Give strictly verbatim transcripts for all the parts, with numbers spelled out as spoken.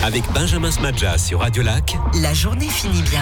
Avec Benjamin Smadja sur Radio Lac. La journée finit bien.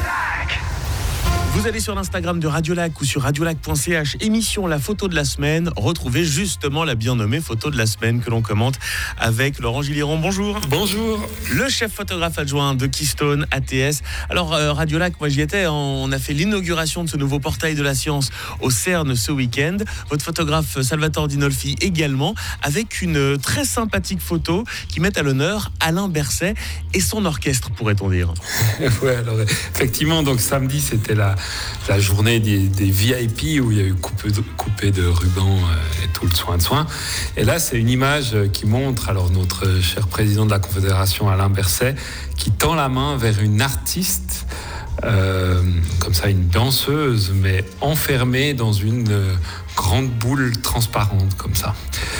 Vous allez sur l'Instagram de Radio Lac ou sur radiolac point c h, émission La Photo de la Semaine. Retrouvez justement la bien nommée Photo de la Semaine que l'on commente avec Laurent Gilliron. Bonjour. Bonjour. Le chef photographe adjoint de Keystone A T S. Alors, euh, Radio Lac, moi j'y étais. On a fait l'inauguration de ce nouveau portail de la science au CERN ce week-end. Votre photographe Salvatore Dinolfi également, avec une très sympathique photo qui met à l'honneur Alain Berset et son orchestre, pourrait-on dire. Ouais, alors effectivement, donc samedi c'était la la journée des, des V I P où il y a eu coupé de, coupé de ruban euh, et tout le soin de soin. Et là, c'est une image qui montre alors notre cher président de la Confédération, Alain Berset, qui tend la main vers une artiste, euh, comme ça, une danseuse, mais enfermée dans une euh, grande boule transparente, comme ça.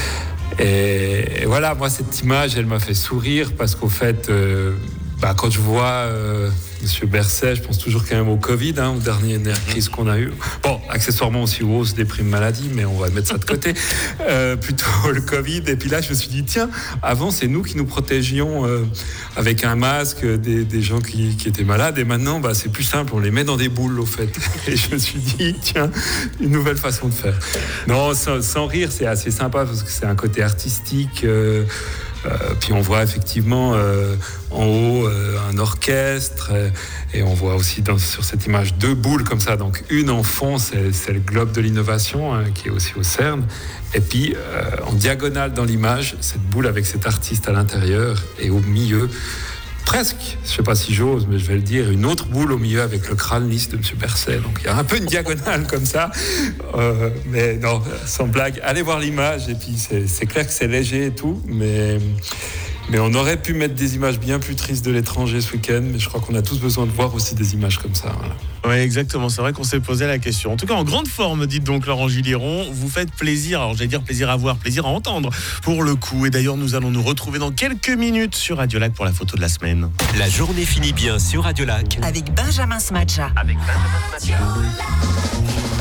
Et, et voilà, moi, cette image, elle m'a fait sourire parce qu'au fait, euh, bah, quand je vois euh, Monsieur Berset, je pense toujours quand même au Covid, hein, aux dernières crises qu'on a eues. Bon, accessoirement aussi aux hausses des primes maladie, mais on va mettre ça de côté. Euh, plutôt le Covid. Et puis là, je me suis dit, tiens, avant, c'est nous qui nous protégions euh, avec un masque des, des gens qui, qui étaient malades. Et maintenant, bah, c'est plus simple, on les met dans des boules, au fait. Et je me suis dit, tiens, une nouvelle façon de faire. Non, sans, sans rire, c'est assez sympa parce que c'est un côté artistique. Euh, Euh, puis on voit effectivement euh, en haut euh, un orchestre euh, et on voit aussi dans, sur cette image deux boules comme ça. Donc une en fond, c'est, c'est le globe de l'innovation hein, qui est aussi au CERN. Et puis euh, en diagonale dans l'image, cette boule avec cet artiste à l'intérieur et au milieu, presque, je ne sais pas si j'ose, mais je vais le dire, une autre boule au milieu avec le crâne lisse de M. Berset. Donc il y a un peu une diagonale comme ça. Euh, mais non, sans blague, allez voir l'image. Et puis c'est, c'est clair que c'est léger et tout, mais, mais on aurait pu mettre des images bien plus tristes de l'étranger ce week-end. Mais je crois qu'on a tous besoin de voir aussi des images comme ça. Voilà. Oui, exactement. C'est vrai qu'on s'est posé la question. En tout cas, en grande forme, dites donc Laurent Gilliron. Vous faites plaisir. Alors, j'allais dire plaisir à voir, plaisir à entendre pour le coup. Et d'ailleurs, nous allons nous retrouver dans quelques minutes sur Radio Lac pour la photo de la semaine. La journée finit bien sur Radio Lac. Avec Benjamin Smadja. Avec Benjamin Smadja.